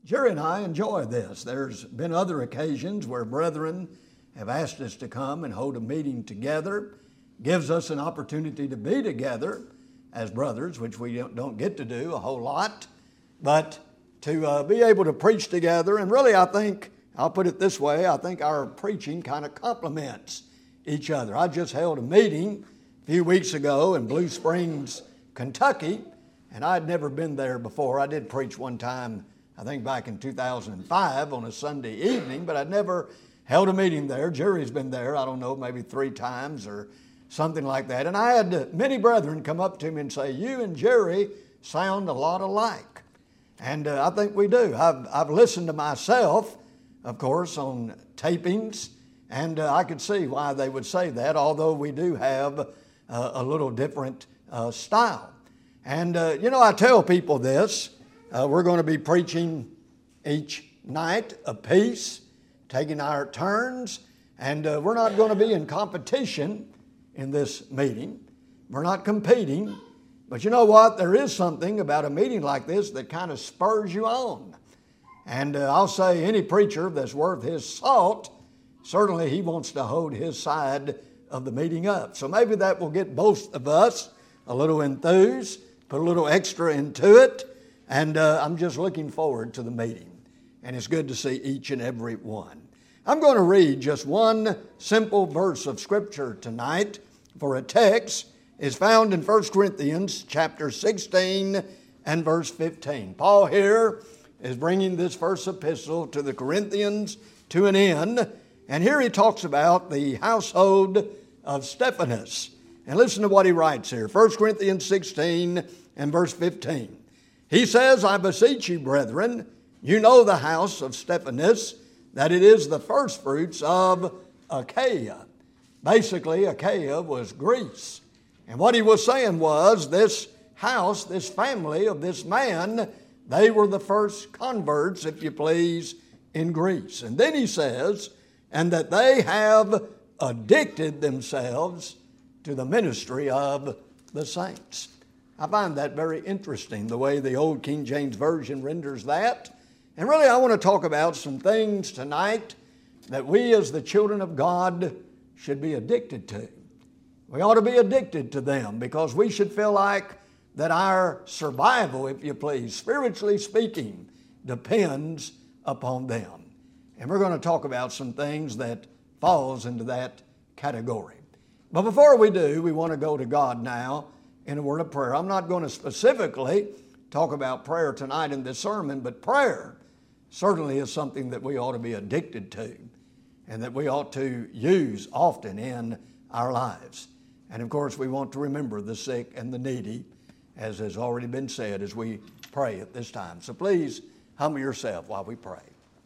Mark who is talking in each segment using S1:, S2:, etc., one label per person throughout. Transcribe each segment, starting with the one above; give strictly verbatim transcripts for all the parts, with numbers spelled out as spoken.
S1: Jerry and I enjoy this. There's been other occasions where brethren have asked us to come and hold a meeting together. Gives us an opportunity to be together as brothers, which we don't get to do a whole lot. But to uh, be able to preach together, and really I think, I'll put it this way, I think our preaching kind of complements each other. I just held a meeting a few weeks ago in Blue Springs, Kentucky, and I'd never been there before. I did preach one time, I think back in two thousand five on a Sunday evening, but I'd never held a meeting there. Jerry's been there, I don't know, maybe three times or something like that. And I had many brethren come up to me and say, you and Jerry sound a lot alike. And uh, I think we do. I've, I've listened to myself, of course, on tapings, and uh, I could see why they would say that, although we do have uh, a little different uh, style. And, uh, you know, I tell people this. Uh, we're going to be preaching each night a piece, taking our turns, and uh, we're not going to be in competition in this meeting. We're not competing. But you know what? There is something about a meeting like this that kind of spurs you on. And uh, I'll say any preacher that's worth his salt, certainly he wants to hold his side of the meeting up. So maybe that will get both of us a little enthused, put a little extra into it. And uh, I'm just looking forward to the meeting. And it's good to see each and every one. I'm going to read just one simple verse of Scripture tonight for a text. Is found in First Corinthians chapter sixteen and verse fifteen. Paul here is bringing this first epistle to the Corinthians to an end. And here he talks about the household of Stephanas. And listen to what he writes here. First Corinthians sixteen and verse fifteen. He says, I beseech you, brethren, you know the house of Stephanas, that it is the firstfruits of Achaia. Basically, Achaia was Greece. And what he was saying was this house, this family of this man, they were the first converts, if you please, in Greece. And then he says, and that they have addicted themselves to the ministry of the saints. I find that very interesting, the way the old King James Version renders that. And really, I want to talk about some things tonight that we as the children of God should be addicted to. We ought to be addicted to them because we should feel like that our survival, if you please, spiritually speaking, depends upon them. And we're going to talk about some things that falls into that category. But before we do, we want to go to God now in a word of prayer. I'm not going to specifically talk about prayer tonight in this sermon, but prayer certainly is something that we ought to be addicted to and that we ought to use often in our lives. And of course, we want to remember the sick and the needy, as has already been said, as we pray at this time. So please humble yourself while we pray.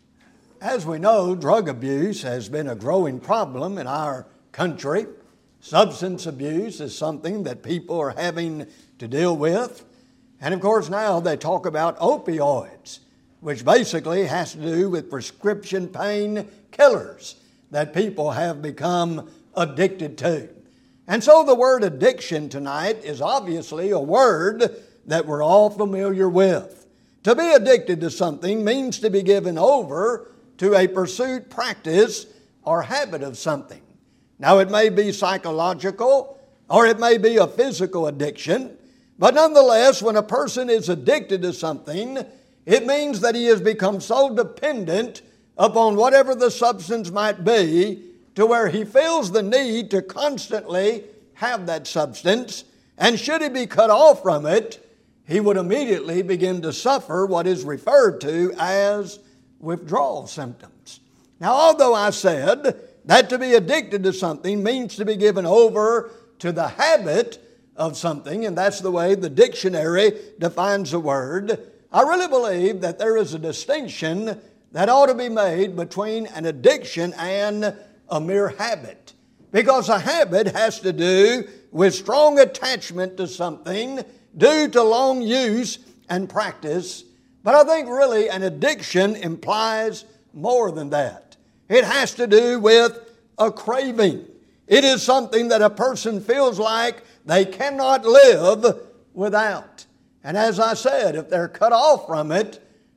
S1: As we know, drug abuse has been a growing problem in our country. Substance abuse is something that people are having to deal with. And of course, now they talk about opioids, which basically has to do with prescription pain killers that people have become addicted to. And so the word addiction tonight is obviously a word that we're all familiar with. To be addicted to something means to be given over to a pursuit, practice, or habit of something. Now it may be psychological or it may be a physical addiction, but nonetheless, when a person is addicted to something, it means that he has become so dependent upon whatever the substance might be to where he feels the need to constantly have that substance, and should he be cut off from it, he would immediately begin to suffer what is referred to as withdrawal symptoms. Now, although I said that to be addicted to something means to be given over to the habit of something, and that's the way the dictionary defines the word, I really believe that there is a distinction that ought to be made between an addiction and a mere habit. Because a habit has to do with strong attachment to something due to long use and practice. But I think really an addiction implies more than that. It has to do with a craving. It is something that a person feels like they cannot live without. And as I said, if they're cut off from it,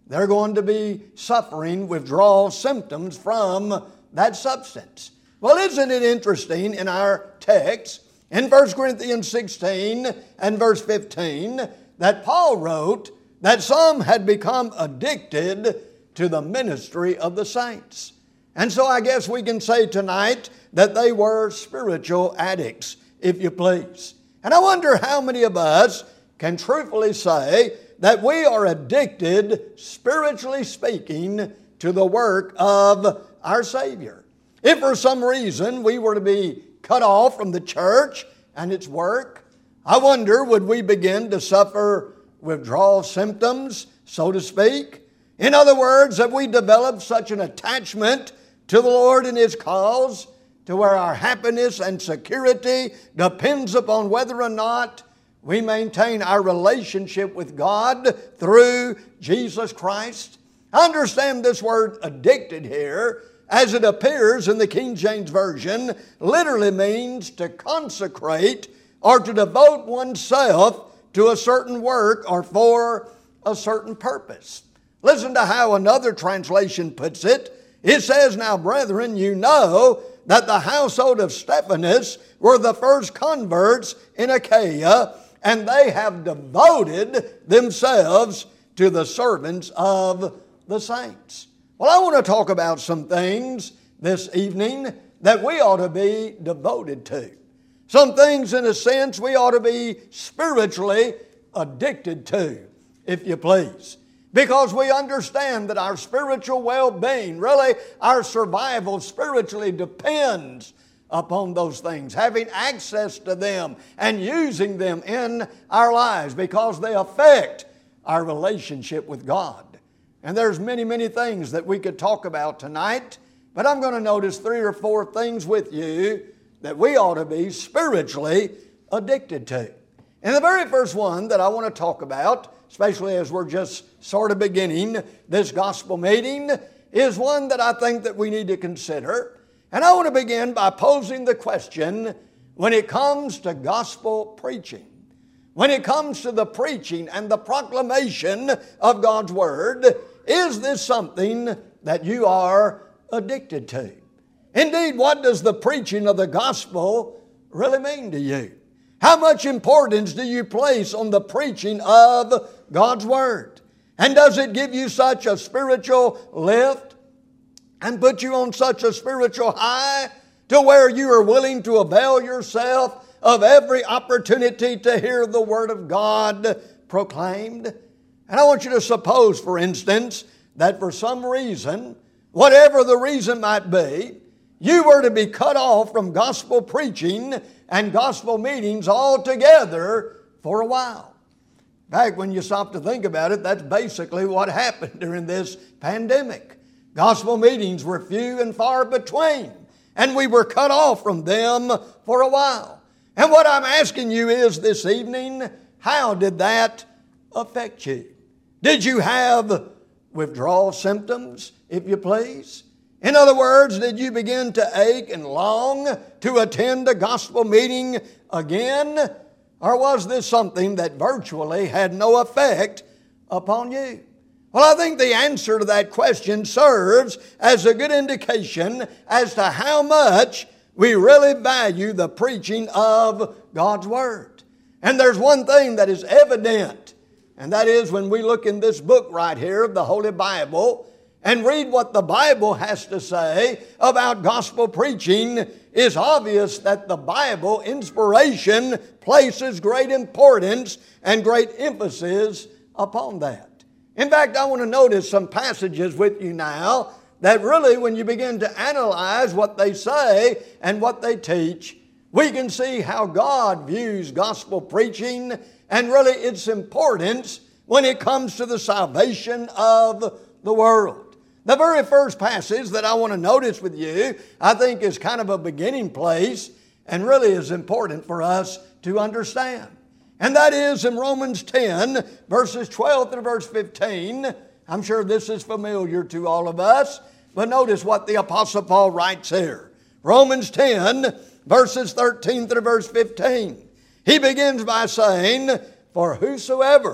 S1: they're going to be suffering withdrawal symptoms from that substance. Well, isn't it interesting in our text, in First Corinthians sixteen and verse fifteen, that Paul wrote that some had become addicted to the ministry of the saints. And so I guess we can say tonight that they were spiritual addicts, if you please. And I wonder how many of us can truthfully say that we are addicted, spiritually speaking, to the work of our Savior. If for some reason we were to be cut off from the church and its work, I wonder, would we begin to suffer withdrawal symptoms, so to speak? In other words, have we developed such an attachment to the Lord and His cause to where our happiness and security depends upon whether or not we maintain our relationship with God through Jesus Christ? I understand this word addicted here, as it appears in the King James Version, literally means to consecrate or to devote oneself to a certain work or for a certain purpose. Listen to how another translation puts it. It says, "Now, brethren, you know that the household of Stephanas were the first converts in Achaia, and they have devoted themselves to the servants of the saints." Well, I want to talk about some things this evening that we ought to be devoted to. Some things, in a sense, we ought to be spiritually addicted to, if you please. Because we understand that our spiritual well-being, really our survival spiritually depends upon those things, having access to them and using them in our lives because they affect our relationship with God. And there's many, many things that we could talk about tonight, but I'm going to notice three or four things with you that we ought to be spiritually addicted to. And the very first one that I want to talk about, especially as we're just sort of beginning this gospel meeting, is one that I think that we need to consider. And I want to begin by posing the question, when it comes to gospel preaching, when it comes to the preaching and the proclamation of God's Word, is this something that you are addicted to? Indeed, what does the preaching of the gospel really mean to you? How much importance do you place on the preaching of God's Word? And does it give you such a spiritual lift and put you on such a spiritual high to where you are willing to avail yourself of every opportunity to hear the Word of God proclaimed? And I want you to suppose, for instance, that for some reason, whatever the reason might be, you were to be cut off from gospel preaching and gospel meetings altogether for a while. In fact, when you stop to think about it, that's basically what happened during this pandemic. Gospel meetings were few and far between, and we were cut off from them for a while. And what I'm asking you is this evening, how did that affect you? Did you have withdrawal symptoms, if you please? In other words, did you begin to ache and long to attend a gospel meeting again? Or was this something that virtually had no effect upon you? Well, I think the answer to that question serves as a good indication as to how much we really value the preaching of God's Word. And there's one thing that is evident, and that is when we look in this book right here of the Holy Bible and read what the Bible has to say about gospel preaching, is obvious that the Bible inspiration places great importance and great emphasis upon that. In fact, I want to notice some passages with you now that really, when you begin to analyze what they say and what they teach, we can see how God views gospel preaching and really its importance when it comes to the salvation of the world. The very first passage that I want to notice with you, I think is kind of a beginning place and really is important for us to understand. And that is in Romans ten, verses twelve through verse fifteen. I'm sure this is familiar to all of us, but notice what the Apostle Paul writes here. Romans ten, verses thirteen through verse fifteen. He begins by saying, "For whosoever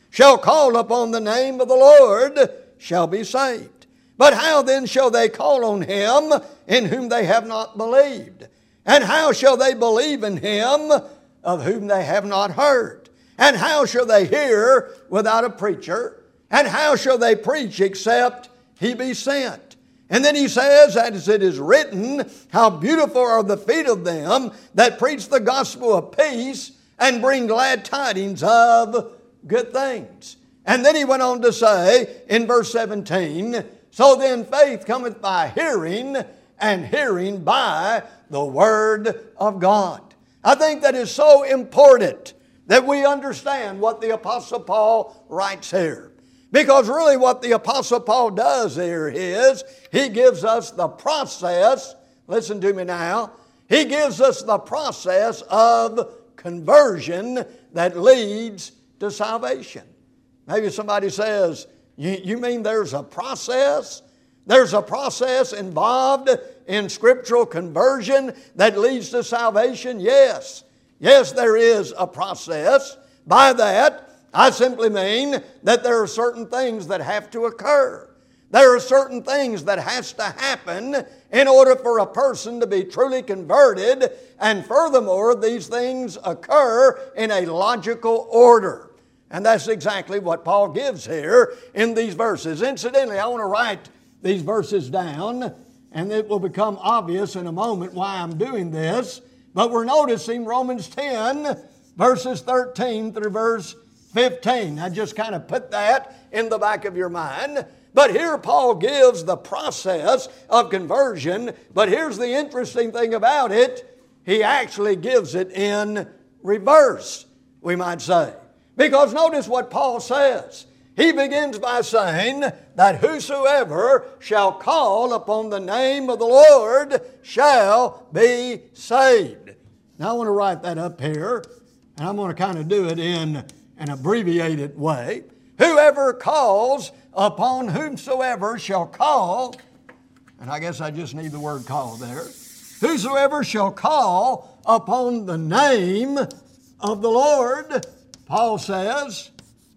S1: shall call upon the name of the Lord shall be saved. But how then shall they call on him in whom they have not believed? And how shall they believe in him of whom they have not heard? And how shall they hear without a preacher? And how shall they preach except he be sent? And then he says, as it is written, how beautiful are the feet of them that preach the gospel of peace and bring glad tidings of good things. And then he went on to say in verse seventeen, so then faith cometh by hearing, and hearing by the word of God. I think that is so important that we understand what the Apostle Paul writes here. Because really what the Apostle Paul does here is he gives us the process, listen to me now, he gives us the process of conversion that leads to salvation. Maybe somebody says, you, you mean there's a process? There's a process involved in scriptural conversion that leads to salvation? Yes. Yes, there is a process. By that, I simply mean that there are certain things that have to occur. There are certain things that has to happen in order for a person to be truly converted, and furthermore, these things occur in a logical order. And that's exactly what Paul gives here in these verses. Incidentally, I want to write these verses down, and it will become obvious in a moment why I'm doing this. But we're noticing Romans ten, verses thirteen through verse fifteen. I just kind of put that in the back of your mind. But here Paul gives the process of conversion. But here's the interesting thing about it. He actually gives it in reverse, we might say. Because notice what Paul says. He begins by saying that whosoever shall call upon the name of the Lord shall be saved. Now I want to write that up here, and I'm going to kind of do it in an abbreviated way. Whoever calls upon whomsoever shall call, and I guess I just need the word call there. Whosoever shall call upon the name of the Lord, Paul says,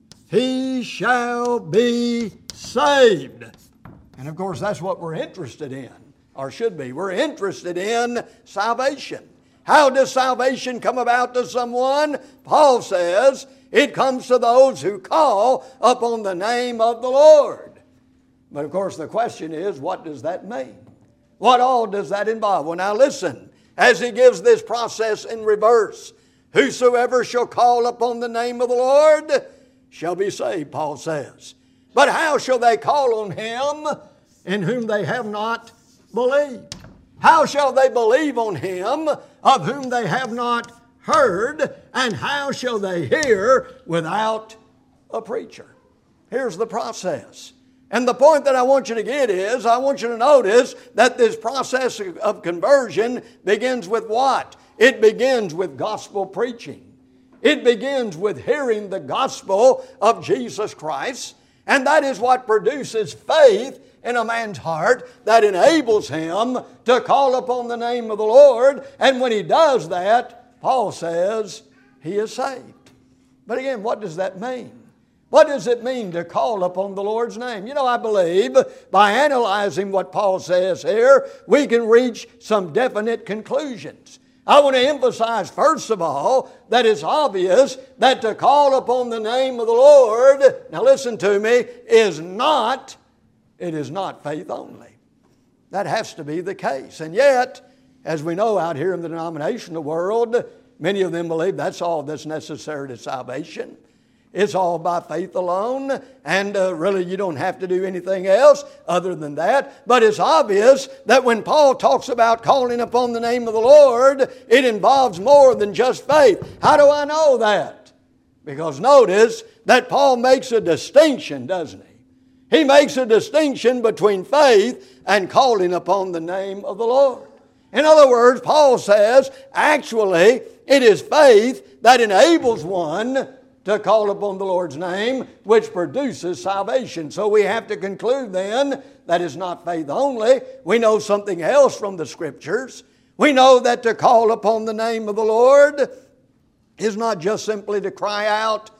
S1: he shall be saved. And of course, that's what we're interested in, or should be. We're interested in salvation. How does salvation come about to someone? Paul says, it comes to those who call upon the name of the Lord. But of course, the question is, what does that mean? What all does that involve? Well, now listen, as he gives this process in reverse. Whosoever shall call upon the name of the Lord shall be saved, Paul says. But how shall they call on him in whom they have not believed? How shall they believe on him of whom they have not heard? And how shall they hear without a preacher? Here's the process. And the point that I want you to get is, I want you to notice that this process of conversion begins with what? It begins with gospel preaching. It begins with hearing the gospel of Jesus Christ. And that is what produces faith in a man's heart that enables him to call upon the name of the Lord. And when he does that, Paul says he is saved. But again, what does that mean? What does it mean to call upon the Lord's name? You know, I believe by analyzing what Paul says here, we can reach some definite conclusions. I want to emphasize, first of all, that it's obvious that to call upon the name of the Lord, now listen to me, is not, it is not faith only. That has to be the case. And yet, as we know out here in the denominational world, many of them believe that's all that's necessary to salvation. It's all by faith alone, and uh, really you don't have to do anything else other than that. But it's obvious that when Paul talks about calling upon the name of the Lord, it involves more than just faith. How do I know that? Because notice that Paul makes a distinction, doesn't he? He makes a distinction between faith and calling upon the name of the Lord. In other words, Paul says, actually, it is faith that enables one to call upon the Lord's name, which produces salvation. So we have to conclude then that it's not faith only. We know something else from the Scriptures. We know that to call upon the name of the Lord is not just simply to cry out,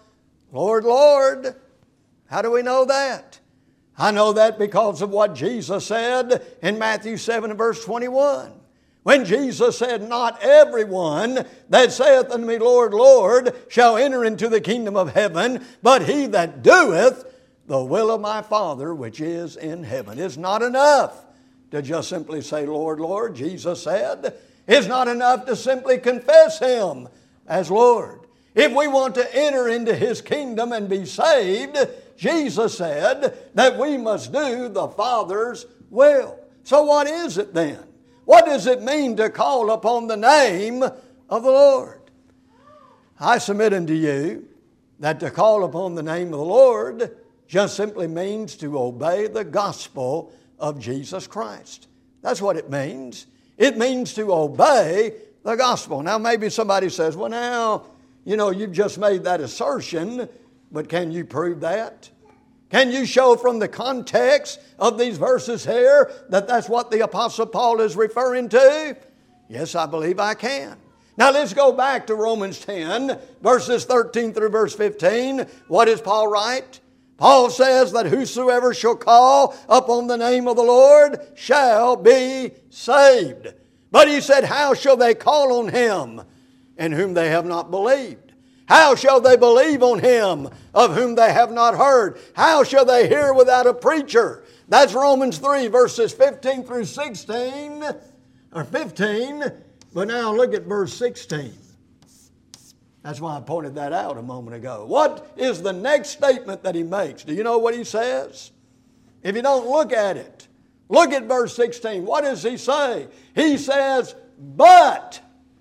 S1: Lord, Lord. How do we know that? I know that because of what Jesus said in Matthew seven and verse twenty-one. When Jesus said, not everyone that saith unto me, Lord, Lord, shall enter into the kingdom of heaven, but he that doeth the will of my Father which is in heaven. It's not enough to just simply say, Lord, Lord, Jesus said. It's not enough to simply confess Him as Lord. If we want to enter into His kingdom and be saved, Jesus said that we must do the Father's will. So what is it then? What does it mean to call upon the name of the Lord? I submit unto you that to call upon the name of the Lord just simply means to obey the gospel of Jesus Christ. That's what it means. It means to obey the gospel. Now maybe somebody says, well now, you know, you've just made that assertion, but can you prove that? Can you show from the context of these verses here that that's what the Apostle Paul is referring to? Yes, I believe I can. Now let's go back to Romans ten, verses thirteen through verse fifteen. What does Paul write? Paul says that whosoever shall call upon the name of the Lord shall be saved. But he said, how shall they call on Him in whom they have not believed? How shall they believe on Him of whom they have not heard? How shall they hear without a preacher? That's Romans three, verses fifteen through sixteen, or fifteen. But now look at verse sixteen. That's why I pointed that out a moment ago. What is the next statement that he makes? Do you know what he says? If you don't look at it, look at verse sixteen. What does he say? He says, but.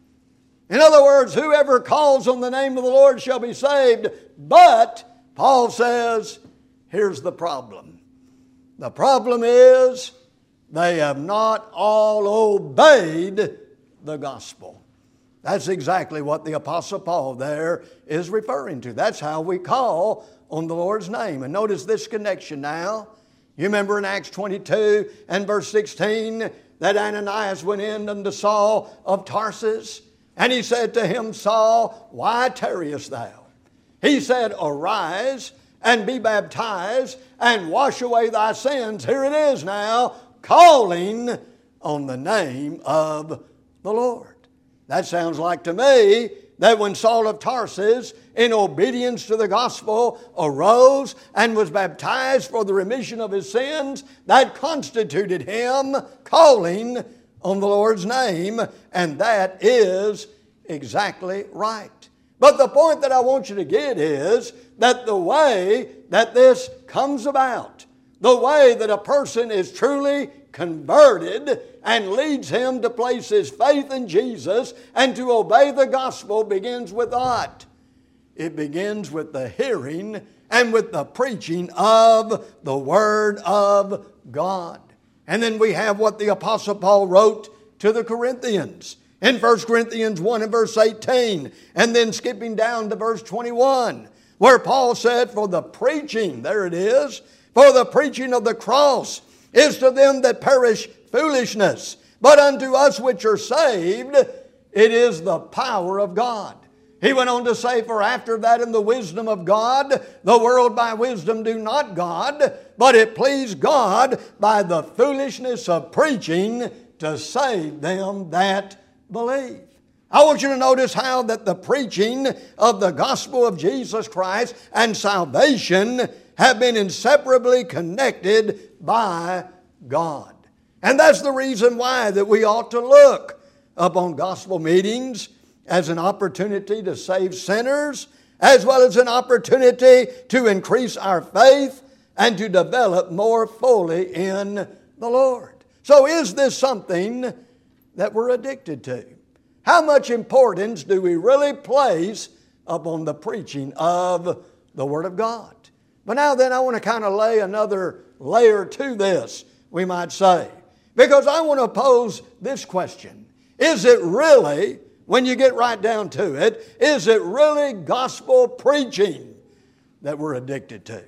S1: In other words, whoever calls on the name of the Lord shall be saved. But, Paul says, here's the problem. The problem is they have not all obeyed the gospel. That's exactly what the Apostle Paul there is referring to. That's how we call on the Lord's name. And notice this connection now. You remember in Acts twenty-two and verse sixteen that Ananias went in unto Saul of Tarsus. And he said to him, Saul, why tarriest thou? He said, arise and be baptized and wash away thy sins. Here it is now, calling on the name of the Lord. That sounds like to me that when Saul of Tarsus, in obedience to the gospel, arose and was baptized for the remission of his sins, that constituted him calling on the Lord's name, and that is exactly right. But the point that I want you to get is that the way that this comes about, the way that a person is truly converted and leads him to place his faith in Jesus and to obey the gospel begins with what? It begins with the hearing and with the preaching of the Word of God. And then we have what the Apostle Paul wrote to the Corinthians in First Corinthians one and verse eighteen, and then skipping down to verse twenty-one, where Paul said, for the preaching, there it is, for the preaching of the cross is to them that perish foolishness, but unto us which are saved, it is the power of God. He went on to say, for after that in the wisdom of God, the world by wisdom do not God, but it pleased God by the foolishness of preaching to save them that believe. I want you to notice how that the preaching of the gospel of Jesus Christ and salvation have been inseparably connected by God. And that's the reason why that we ought to look upon gospel meetings as an opportunity to save sinners, as well as an opportunity to increase our faith and to develop more fully in the Lord. So is this something that we're addicted to? How much importance do we really place upon the preaching of the Word of God? But now then I want to kind of lay another layer to this, we might say. Because I want to pose this question. Is it really, when you get right down to it, is it really gospel preaching that we're addicted to?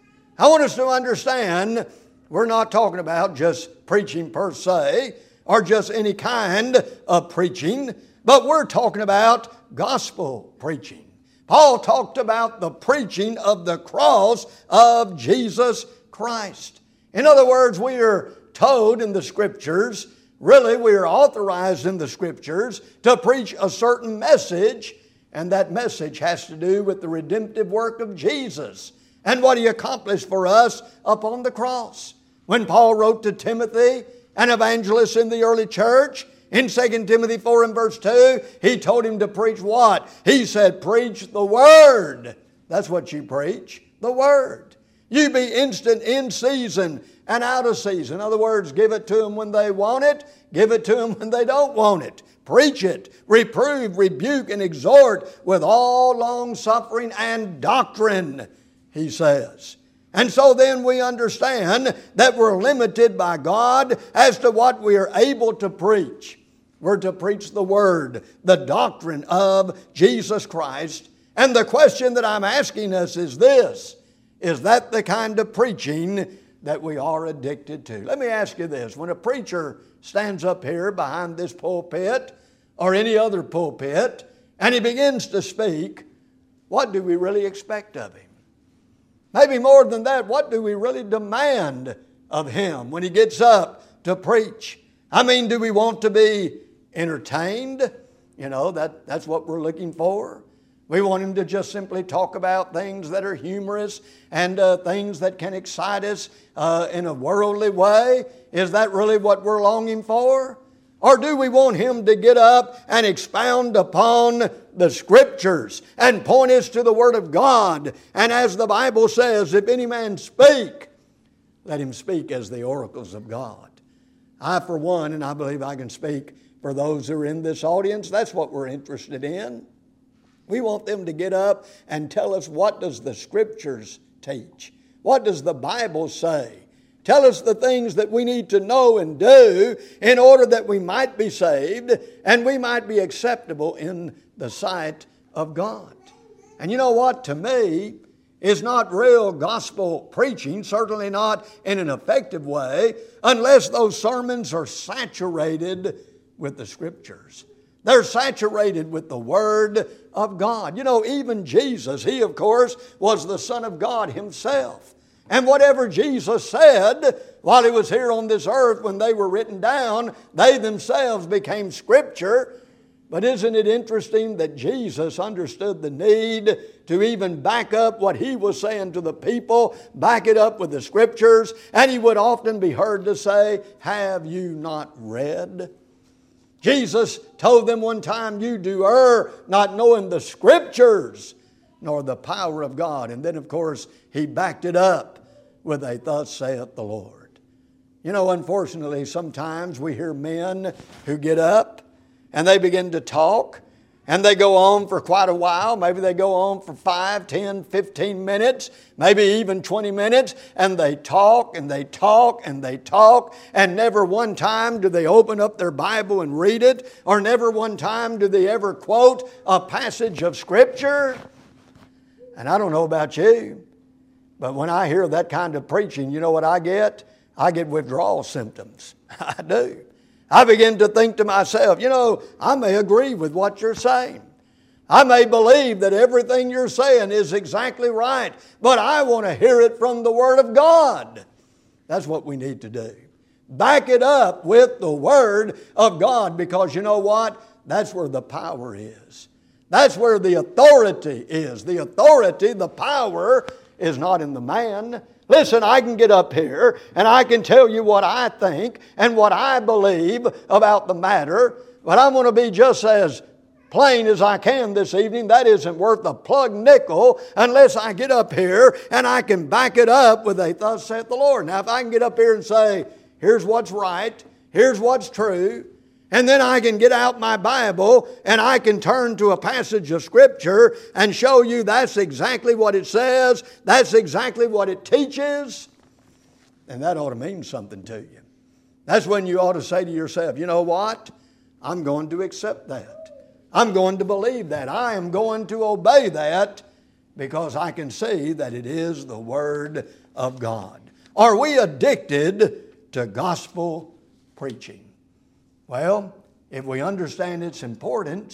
S1: I want us to understand we're not talking about just preaching per se or just any kind of preaching, but we're talking about gospel preaching. Paul talked about the preaching of the cross of Jesus Christ. In other words, we are told in the Scriptures, really we are authorized in the Scriptures to preach a certain message, and that message has to do with the redemptive work of Jesus and what He accomplished for us upon the cross. When Paul wrote to Timothy, an evangelist in the early church, in Second Timothy four and verse two, he told him to preach what? He said, preach the Word. That's what you preach, the Word. You be instant in season and out of season. In other words, give it to them when they want it, give it to them when they don't want it. Preach it, reprove, rebuke, and exhort with all long suffering and doctrine, he says. And so then we understand that we're limited by God as to what we are able to preach. We're to preach the Word, the doctrine of Jesus Christ. And the question that I'm asking us is this: is that the kind of preaching that we are addicted to? Let me ask you this. When a preacher stands up here behind this pulpit or any other pulpit and he begins to speak, what do we really expect of him? Maybe more than that, what do we really demand of him when he gets up to preach? I mean, do we want to be entertained? You know, that, that's what we're looking for. We want him to just simply talk about things that are humorous and uh, things that can excite us uh, in a worldly way. Is that really what we're longing for? Or do we want him to get up and expound upon the Scriptures and point us to the Word of God? And as the Bible says, if any man speak, let him speak as the oracles of God. I, for one, and I believe I can speak for those who are in this audience, that's what we're interested in. We want them to get up and tell us, what does the Scriptures teach? What does the Bible say? Tell us the things that we need to know and do in order that we might be saved and we might be acceptable in the sight of God. And you know what? To me, is not real gospel preaching, certainly not in an effective way, unless those sermons are saturated with the Scriptures. They're saturated with the Word of God. You know, even Jesus, He, of course, was the Son of God Himself. And whatever Jesus said while He was here on this earth, when they were written down, they themselves became Scripture. But isn't it interesting that Jesus understood the need to even back up what He was saying to the people, back it up with the Scriptures, and He would often be heard to say, "Have you not read?" Jesus told them one time, "You do err, not knowing the Scriptures, nor the power of God." And then, of course, He backed it up with a "Thus saith the Lord." You know, unfortunately, sometimes we hear men who get up and they begin to talk, and they go on for quite a while. Maybe they go on for five, ten, fifteen minutes, maybe even twenty minutes, and they talk and they talk and they talk, and never one time do they open up their Bible and read it, or never one time do they ever quote a passage of Scripture. And I don't know about you, but when I hear that kind of preaching, you know what I get? I get withdrawal symptoms. I do. I begin to think to myself, you know, I may agree with what you're saying. I may believe that everything you're saying is exactly right, but I want to hear it from the Word of God. That's what we need to do. Back it up with the Word of God, because you know what? That's where the power is. That's where the authority is. The authority, the power, is not in the man. Listen, I can get up here and I can tell you what I think and what I believe about the matter, but I'm going to be just as plain as I can this evening. That isn't worth a plug nickel unless I get up here and I can back it up with a "Thus saith the Lord." Now, if I can get up here and say, here's what's right, here's what's true, and then I can get out my Bible and I can turn to a passage of Scripture and show you that's exactly what it says, that's exactly what it teaches, then that ought to mean something to you. That's when you ought to say to yourself, you know what? I'm going to accept that. I'm going to believe that. I am going to obey that, because I can see that it is the Word of God. Are we addicted to gospel preaching? Well, if we understand its importance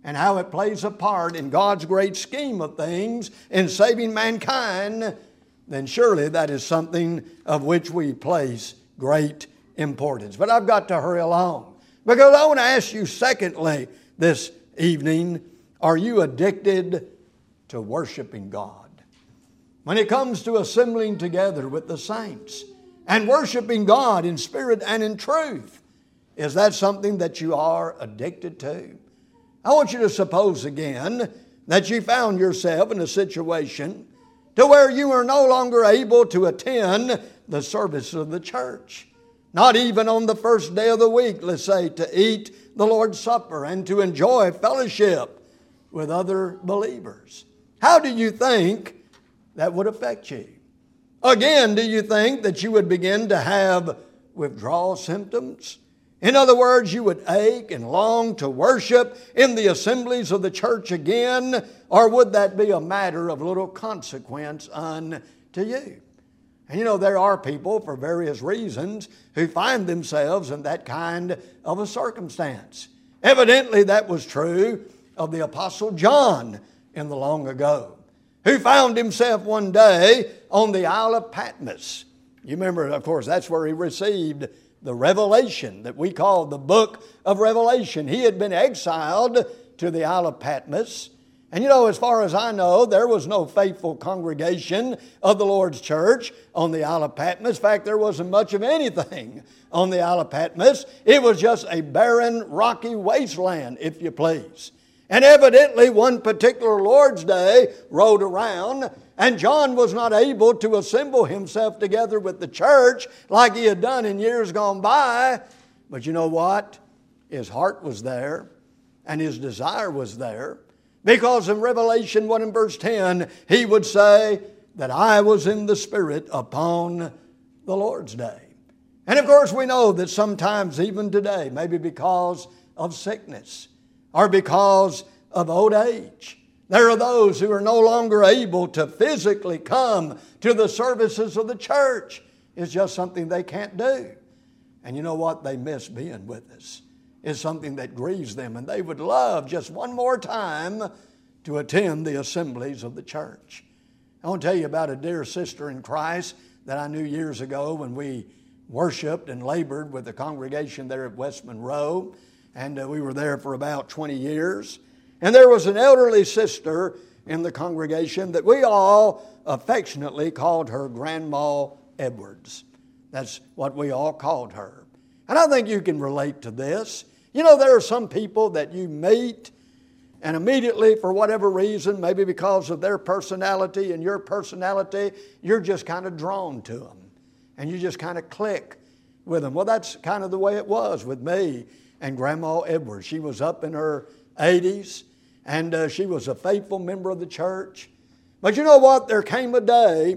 S1: and how it plays a part in God's great scheme of things in saving mankind, then surely that is something of which we place great importance. But I've got to hurry along, because I want to ask you secondly this evening, are you addicted to worshiping God? When it comes to assembling together with the saints and worshiping God in spirit and in truth, is that something that you are addicted to? I want you to suppose again that you found yourself in a situation to where you are no longer able to attend the service of the church. Not even on the first day of the week, let's say, to eat the Lord's Supper and to enjoy fellowship with other believers. How do you think that would affect you? Again, do you think that you would begin to have withdrawal symptoms? In other words, you would ache and long to worship in the assemblies of the church again, or would that be a matter of little consequence unto you? And you know, there are people for various reasons who find themselves in that kind of a circumstance. Evidently that was true of the Apostle John in the long ago, who found himself one day on the Isle of Patmos. You remember, of course, that's where he received the revelation that we call the book of Revelation. He had been exiled to the Isle of Patmos. And you know, as far as I know, there was no faithful congregation of the Lord's church on the Isle of Patmos. In fact, there wasn't much of anything on the Isle of Patmos. It was just a barren, rocky wasteland, if you please. And evidently, one particular Lord's Day rolled around, and John was not able to assemble himself together with the church like he had done in years gone by. But you know what? His heart was there, and his desire was there. Because in Revelation one and verse ten, he would say that I was in the Spirit upon the Lord's Day. And of course we know that sometimes even today, maybe because of sickness or because of old age, there are those who are no longer able to physically come to the services of the church. It's just something they can't do. And you know what? They miss being with us. It's something that grieves them, and they would love just one more time to attend the assemblies of the church. I want to tell you about a dear sister in Christ that I knew years ago when we worshiped and labored with the congregation there at West Monroe, and uh, we were there for about twenty years. And there was an elderly sister in the congregation that we all affectionately called her Grandma Edwards. That's what we all called her. And I think you can relate to this. You know, there are some people that you meet, and immediately, for whatever reason, maybe because of their personality and your personality, you're just kind of drawn to them. And you just kind of click with them. Well, that's kind of the way it was with me and Grandma Edwards. She was up in her eighties, and uh, she was a faithful member of the church. But you know what? There came a day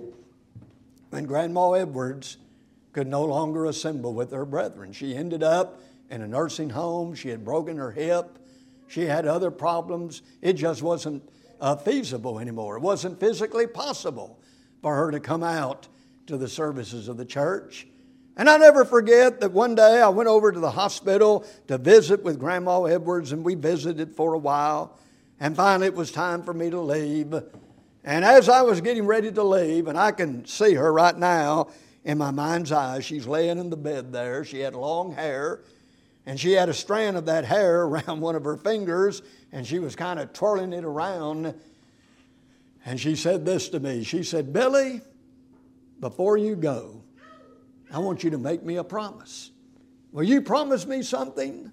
S1: when Grandma Edwards could no longer assemble with her brethren. She ended up in a nursing home. She had broken her hip. She had other problems. It just wasn't uh, feasible anymore. It wasn't physically possible for her to come out to the services of the church. And I never forget that one day I went over to the hospital to visit with Grandma Edwards, and we visited for a while. And finally it was time for me to leave. And as I was getting ready to leave, and I can see her right now in my mind's eye, she's laying in the bed there. She had long hair. And she had a strand of that hair around one of her fingers, and she was kind of twirling it around. And she said this to me. She said, Billy, before you go, I want you to make me a promise. Will you promise me something?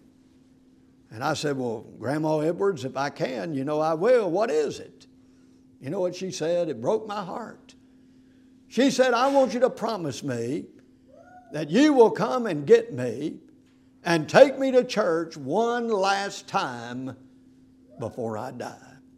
S1: And I said, well, Grandma Edwards, if I can, you know I will. What is it? You know what she said? It broke my heart. She said, I want you to promise me that you will come and get me and take me to church one last time before I die.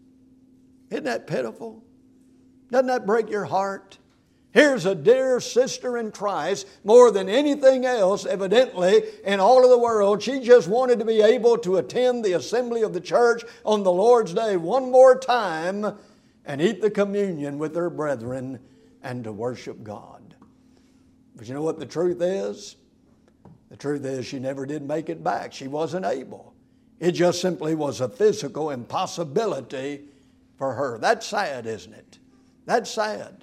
S1: Isn't that pitiful? Doesn't that break your heart? Here's a dear sister in Christ, more than anything else, evidently, in all of the world. She just wanted to be able to attend the assembly of the church on the Lord's Day one more time and eat the communion with her brethren and to worship God. But you know what the truth is? The truth is she never did make it back. She wasn't able. It just simply was a physical impossibility for her. That's sad, isn't it? That's sad.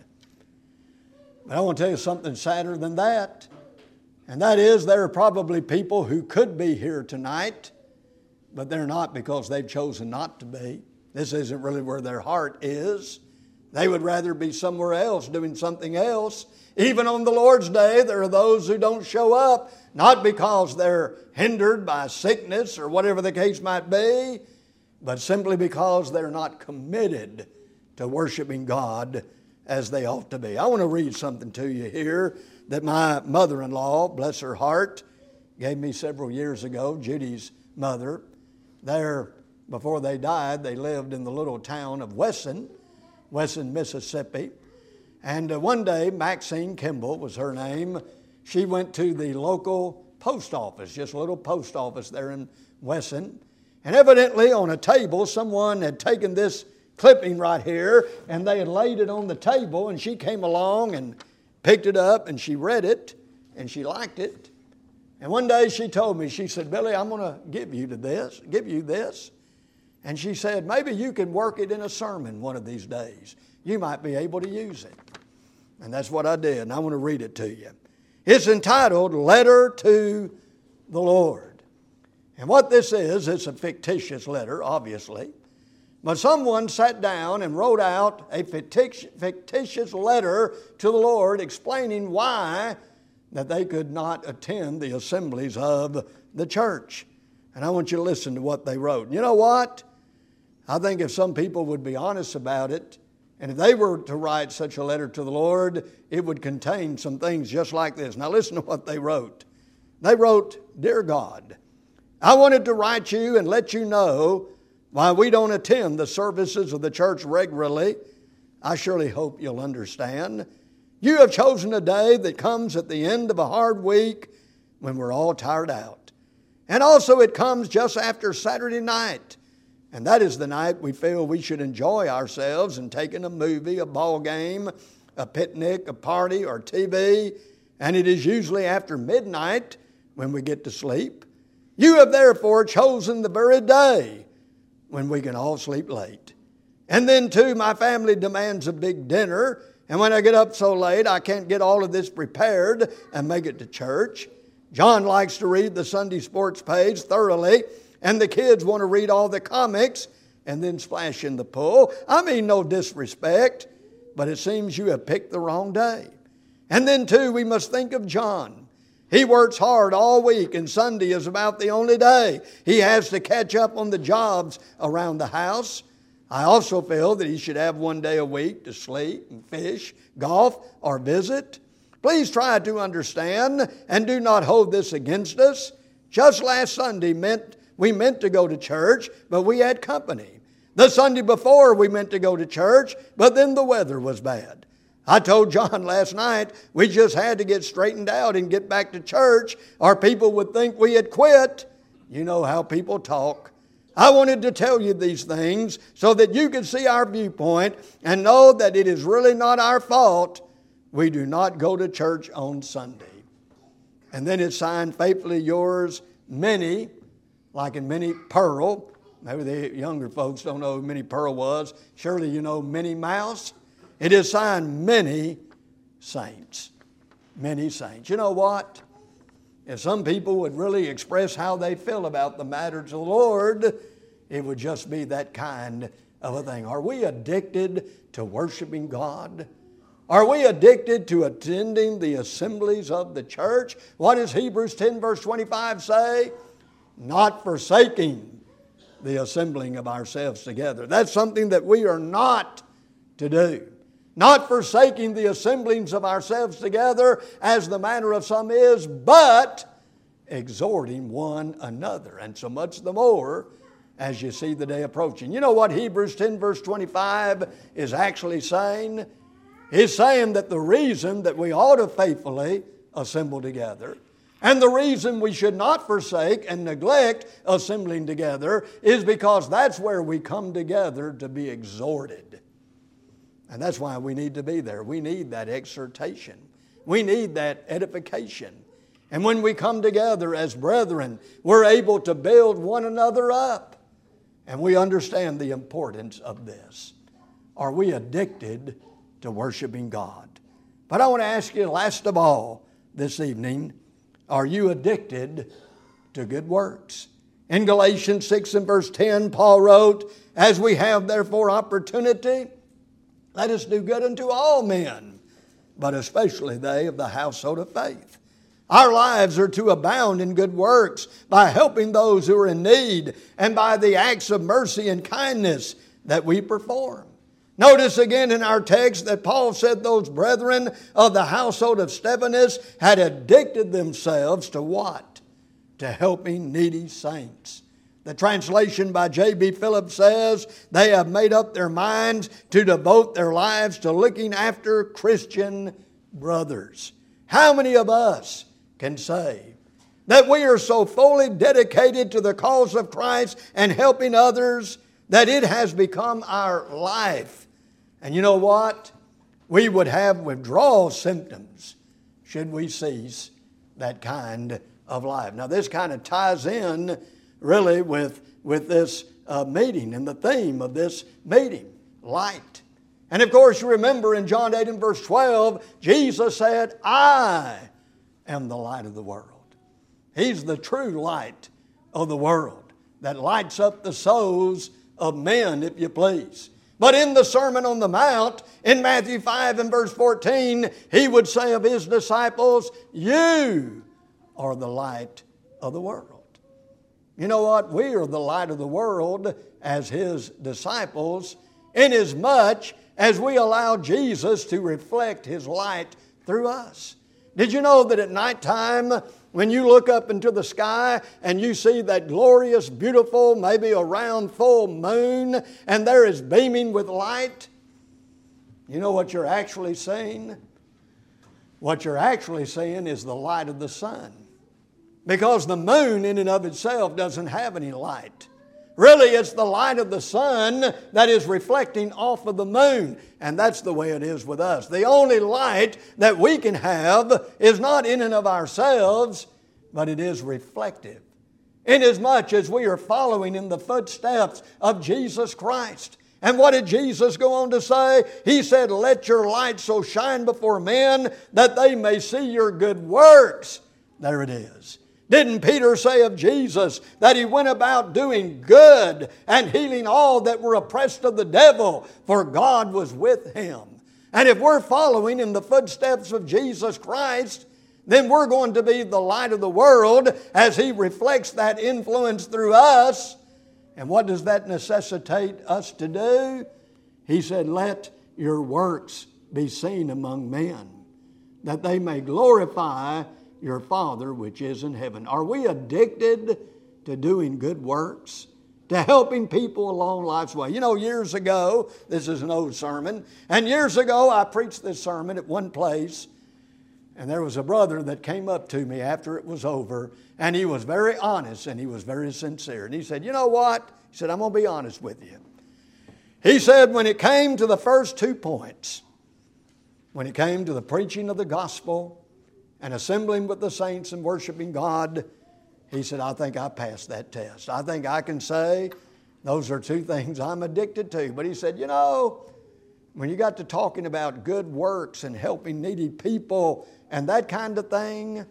S1: But I want to tell you something sadder than that. And that is, there are probably people who could be here tonight, but they're not because they've chosen not to be. This isn't really where their heart is. They would rather be somewhere else doing something else. Even on the Lord's Day, there are those who don't show up, not because they're hindered by sickness or whatever the case might be, but simply because they're not committed to worshiping God as they ought to be. I want to read something to you here that my mother-in-law, bless her heart, gave me several years ago, Judy's mother. There, before they died, they lived in the little town of Wesson, Wesson, Mississippi. And uh, one day, Maxine Kimball was her name. She went to the local post office, just a little post office there in Wesson. And evidently on a table, someone had taken this clipping right here, and they had laid it on the table, and she came along and picked it up, and she read it, and she liked it. And one day she told me, she said, Billy, I'm going to give you to this, give you this. And she said, maybe you can work it in a sermon one of these days. You might be able to use it. And that's what I did, and I want to read it to you. It's entitled, Letter to the Lord. And what this is, it's a fictitious letter, obviously. But someone sat down and wrote out a fictitious letter to the Lord explaining why that they could not attend the assemblies of the church. And I want you to listen to what they wrote. And you know what? I think if some people would be honest about it, and if they were to write such a letter to the Lord, it would contain some things just like this. Now listen to what they wrote. They wrote, Dear God, I wanted to write you and let you know why we don't attend the services of the church regularly. I surely hope you'll understand. You have chosen a day that comes at the end of a hard week when we're all tired out. And also it comes just after Saturday night. And that is the night we feel we should enjoy ourselves and take in a movie, a ball game, a picnic, a party, or T V. And it is usually after midnight when we get to sleep. You have therefore chosen the very day when we can all sleep late. And then too, my family demands a big dinner. And when I get up so late, I can't get all of this prepared and make it to church. John likes to read the Sunday sports page thoroughly. And the kids want to read all the comics and then splash in the pool. I mean, no disrespect, but it seems you have picked the wrong day. And then too, we must think of John. He works hard all week, and Sunday is about the only day he has to catch up on the jobs around the house. I also feel that he should have one day a week to sleep and fish, golf, or visit. Please try to understand and do not hold this against us. Just last Sunday meant we meant to go to church, but we had company. The Sunday before we meant to go to church, but then the weather was bad. I told John last night we just had to get straightened out and get back to church, or people would think we had quit. You know how people talk. I wanted to tell you these things so that you could see our viewpoint and know that it is really not our fault we do not go to church on Sunday. And then it's signed, Faithfully yours, Minnie, like in Minnie Pearl. Maybe the younger folks don't know who Minnie Pearl was. Surely you know Minnie Mouse. It is signed Many Saints. Many Saints. You know what? If some people would really express how they feel about the matters of the Lord, it would just be that kind of a thing. Are we addicted to worshiping God? Are we addicted to attending the assemblies of the church? What does Hebrews ten verse twenty-five say? Not forsaking the assembling of ourselves together. That's something that we are not to do. Not forsaking the assemblings of ourselves together as the manner of some is, but exhorting one another. And so much the more as you see the day approaching. You know what Hebrews ten verse twenty-five is actually saying? It's saying that the reason that we ought to faithfully assemble together, and the reason we should not forsake and neglect assembling together, is because that's where we come together to be exhorted. And that's why we need to be there. We need that exhortation. We need that edification. And when we come together as brethren, we're able to build one another up. And we understand the importance of this. Are we addicted to worshiping God? But I want to ask you, last of all, this evening, are you addicted to good works? In Galatians six and verse ten, Paul wrote, "As we have therefore opportunity, let us do good unto all men, but especially they of the household of faith." Our lives are to abound in good works by helping those who are in need and by the acts of mercy and kindness that we perform. Notice again in our text that Paul said those brethren of the household of Stephanas had addicted themselves to what? To helping needy saints. The translation by J B Phillips says they have made up their minds to devote their lives to looking after Christian brothers. How many of us can say that we are so fully dedicated to the cause of Christ and helping others that it has become our life? And you know what? We would have withdrawal symptoms should we cease that kind of life. Now this kind of ties in really with, with this uh, meeting and the theme of this meeting, light. And of course you remember in John eight and verse twelve, Jesus said, "I am the light of the world." He's the true light of the world that lights up the souls of men, if you please. But in the Sermon on the Mount, in Matthew five and verse fourteen, He would say of His disciples, "You are the light of the world." You know what? We are the light of the world as His disciples, inasmuch as we allow Jesus to reflect His light through us. Did you know that at nighttime, when you look up into the sky and you see that glorious, beautiful, maybe a round full moon, and there is beaming with light, you know what you're actually seeing? What you're actually seeing is the light of the sun. Because the moon in and of itself doesn't have any light. Really, it's the light of the sun that is reflecting off of the moon. And that's the way it is with us. The only light that we can have is not in and of ourselves, but it is reflective. Inasmuch as we are following in the footsteps of Jesus Christ. And what did Jesus go on to say? He said, "Let your light so shine before men that they may see your good works." There it is. Didn't Peter say of Jesus that He went about doing good and healing all that were oppressed of the devil, for God was with Him? And if we're following in the footsteps of Jesus Christ, then we're going to be the light of the world as He reflects that influence through us. And what does that necessitate us to do? He said, "Let your works be seen among men, that they may glorify your Father which is in heaven." Are we addicted to doing good works? To helping people along life's way? You know, years ago, this is an old sermon, and years ago I preached this sermon at one place, and there was a brother that came up to me after it was over, and he was very honest and he was very sincere. And he said, "You know what?" He said, "I'm going to be honest with you." He said, when it came to the first two points, when it came to the preaching of the gospel and assembling with the saints and worshiping God, he said, "I think I passed that test. I think I can say those are two things I'm addicted to." But he said, "You know, when you got to talking about good works and helping needy people and that kind of thing,"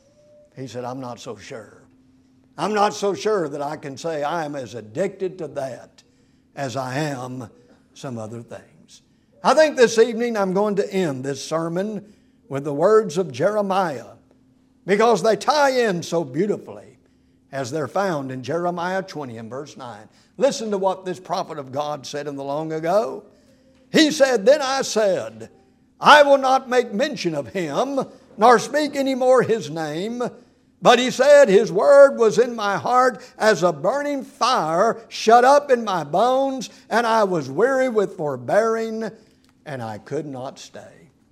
S1: he said, "I'm not so sure. I'm not so sure that I can say I am as addicted to that as I am some other things." I think this evening I'm going to end this sermon with the words of Jeremiah, because they tie in so beautifully as they're found in Jeremiah twenty and verse nine. Listen to what this prophet of God said in the long ago. He said, "Then I said, I will not make mention of him, nor speak any more his name. But he said, his word was in my heart as a burning fire shut up in my bones, and I was weary with forbearing, and I could not stay."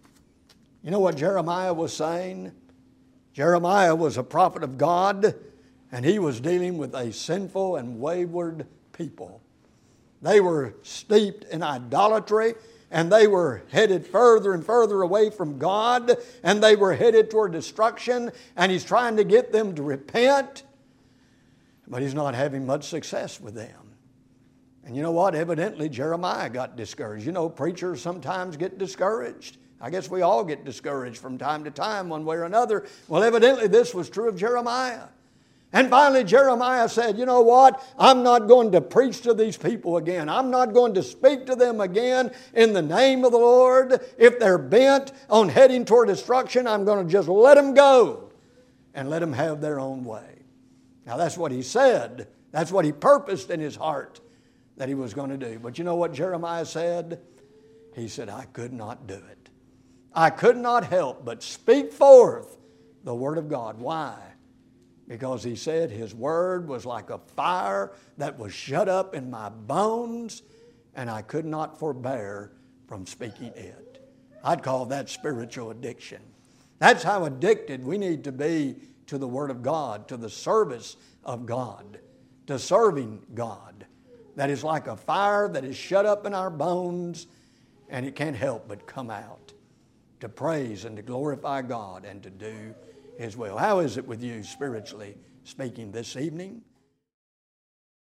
S1: You know what Jeremiah was saying? Jeremiah was a prophet of God, and he was dealing with a sinful and wayward people. They were steeped in idolatry, and they were headed further and further away from God, and they were headed toward destruction, and he's trying to get them to repent, but he's not having much success with them. And you know what? Evidently Jeremiah got discouraged. You know, preachers sometimes get discouraged. I guess we all get discouraged from time to time one way or another. Well, evidently this was true of Jeremiah. And finally Jeremiah said, you know what? I'm not going to preach to these people again. I'm not going to speak to them again in the name of the Lord. If they're bent on heading toward destruction, I'm going to just let them go and let them have their own way. Now that's what he said. That's what he purposed in his heart that he was going to do. But you know what Jeremiah said? He said, I could not do it. I could not help but speak forth the word of God. Why? Because he said his word was like a fire that was shut up in my bones, and I could not forbear from speaking it. I'd call that spiritual addiction. That's how addicted we need to be to the word of God, to the service of God, to serving God. That is like a fire that is shut up in our bones, and it can't help but come out to praise and to glorify God and to do His will. How is it with you spiritually speaking this evening?